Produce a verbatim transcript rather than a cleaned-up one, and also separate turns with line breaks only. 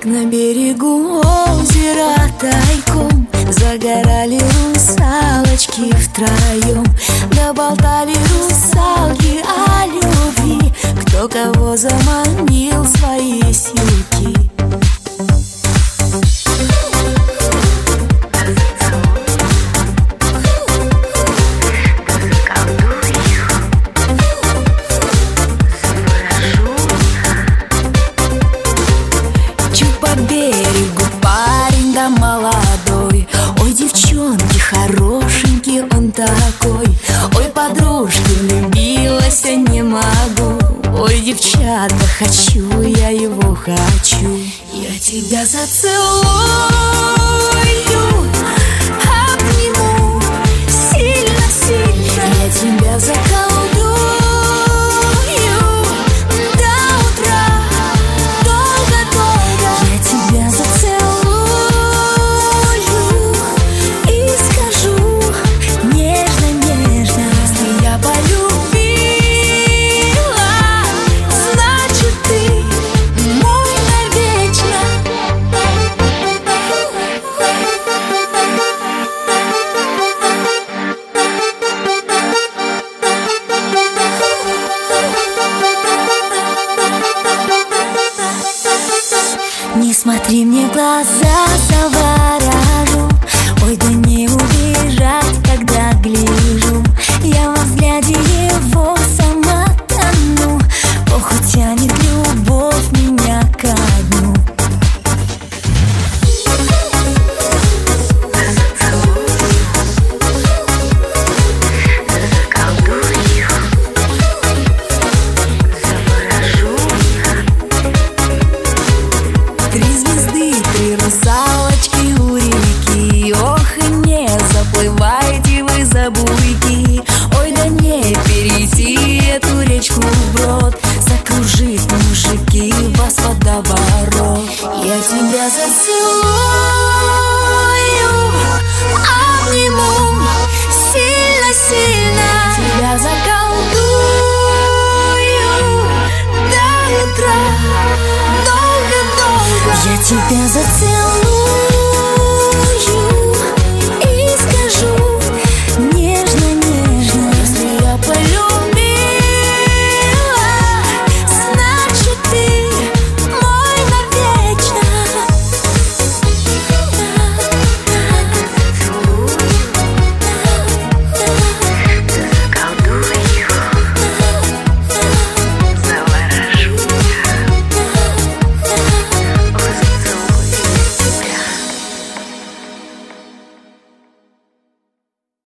Как на берегу озера тайком загорали русалочки втроем, да болтали русалки о любви, кто кого заманил в свои силки. Молодой, ой, девчонки, хорошенький он такой. Ой, подружки, влюбилась, я не могу. Ой, девчата, хочу, я его хочу. Я тебя зацелую, обниму сильно-сильно. Я тебя заколдую до утра, долго-долго. Я тебя зацелую Не смотри мне в глаза, заворожу. Ой, да не убежать, когда гляжу. Я во взгляде его сама тону. Ох, утянет любовь меня ко дну. Три звезды, три русалочки у реки. Ох, и не заплывайте вы за буйки. Ой, да не перейти эту речку вброд. Закружит мужики вас водоворот. Я тебя зацелую, обниму сильно-сильно. Тебя заколдую до утра, долго-долго. Я тебя зацелую.